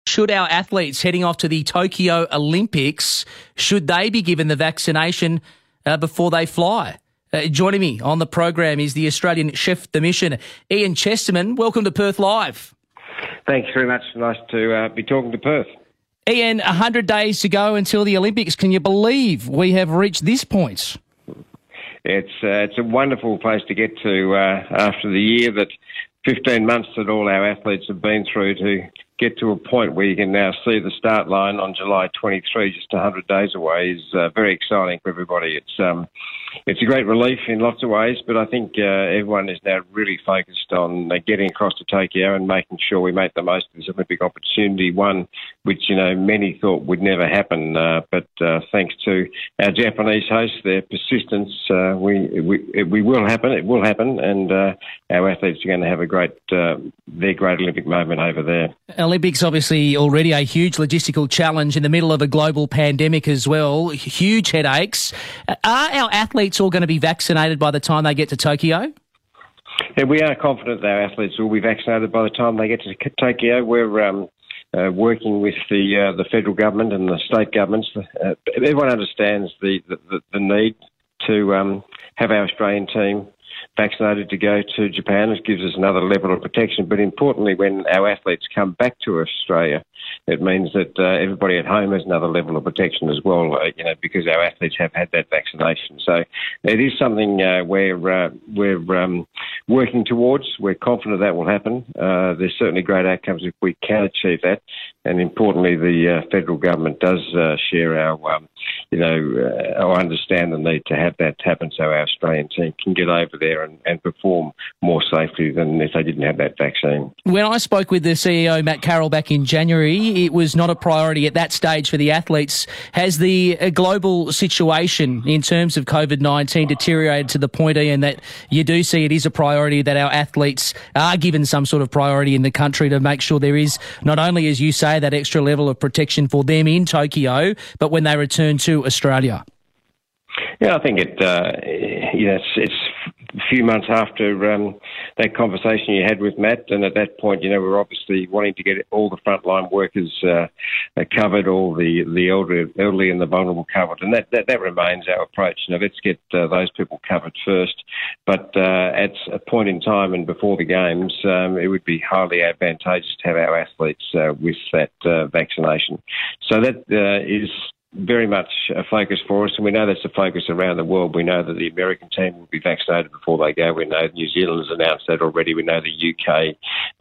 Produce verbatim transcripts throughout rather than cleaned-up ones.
Should our athletes heading off to the Tokyo Olympics, should they be given the vaccination uh, before they fly? Uh, joining me on the program is the Australian chef de mission, Ian Chesterman. Welcome to Perth Live. Thanks very much. Nice to uh, be talking to Perth. Ian, one hundred days to go until the Olympics. Can you believe we have reached this point? It's uh, it's a wonderful place to get to uh, after the year that fifteen months that all our athletes have been through to get to a point where you can now see the start line on July twenty-third, just one hundred days away, is uh, very exciting for everybody. It's um, it's a great relief in lots of ways, but I think uh, everyone is now really focused on uh, getting across to Tokyo and making sure we make the most of this Olympic opportunity, one which, you know, many thought would never happen. Uh, but uh, thanks to our Japanese hosts, their persistence, uh, we, we we will happen, it will happen, and uh, our athletes are going to have a great, uh, their great Olympic moment over there. Olympics obviously already a huge logistical challenge in the middle of a global pandemic as well. Huge headaches. Are our athletes all going to be vaccinated by the time they get to Tokyo? Yeah, we are confident that our athletes will be vaccinated by the time they get to Tokyo. We're um, uh, working with the uh, the federal government and the state governments. Uh, everyone understands the, the, the need to um, have our Australian team vaccinated to go to Japan. It gives us another level of protection. But importantly, when our athletes come back to Australia, it means that uh, everybody at home has another level of protection as well, uh, you know, because our athletes have had that vaccination. So it is something uh, we're, uh, we're um, working towards. We're confident that will happen. Uh, there's certainly great outcomes if we can achieve that. And importantly, the uh, federal government does uh, share our, um, you know, uh, or understand the need to have that happen so our Australian team can get over there and, and perform more safely than if they didn't have that vaccine. When I spoke with the C E O, Matt Carroll, back in January, it was not a priority at that stage for the athletes. Has the uh, global situation in terms of COVID nineteen deteriorated to the point, Ian, that you do see it is a priority that our athletes are given some sort of priority in the country to make sure there is not only, as you say, that extra level of protection for them in Tokyo, but when they return to Australia? Yeah, I think it. Uh, you know, it's, it's a few months after um, that conversation you had with Matt, and at that point, you know, we're obviously wanting to get all the frontline workers uh, covered, all the the elderly, elderly and the vulnerable covered, and that, that, that remains our approach. You know, let's get uh, those people covered first. But uh, at a point in time and before the games, um, it would be highly advantageous to have our athletes uh, with that uh, vaccination. So that uh, is very much a focus for us, and we know that's a focus around the world. We know that the American team will be vaccinated before they go. We know New Zealand has announced that already. We know the U K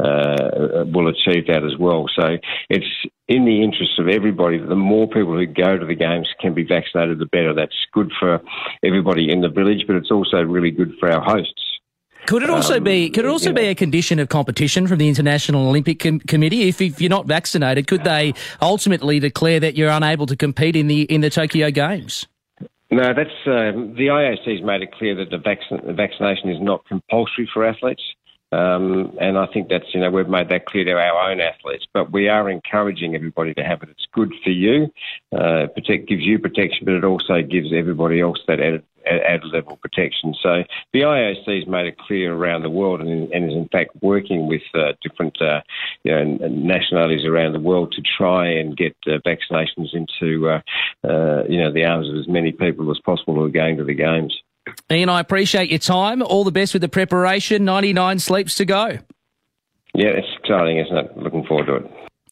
uh, will achieve that as well. So it's in the interest of everybody that the more people who go to the games can be vaccinated, the better. That's good for everybody in the village, but it's also really good for our hosts. Could it also um, be? Could it also you know, be a condition of competition from the International Olympic Com- Committee? If, if you're not vaccinated, could they ultimately declare that you're unable to compete in the in the Tokyo Games? No, that's uh, the I O C has made it clear that the, vac- the vaccination is not compulsory for athletes. Um, and I think that's, you know, we've made that clear to our own athletes, but we are encouraging everybody to have it. It's good for you, uh, protect, gives you protection, but it also gives everybody else that added, added level of protection. So the I O C has made it clear around the world and, and is in fact working with uh, different uh, you know, nationalities around the world to try and get uh, vaccinations into uh, uh, you know, the arms of as many people as possible who are going to the games. Ian, I appreciate your time. All the best with the preparation. ninety-nine sleeps to go. Yeah, it's exciting, isn't it? Looking forward to it.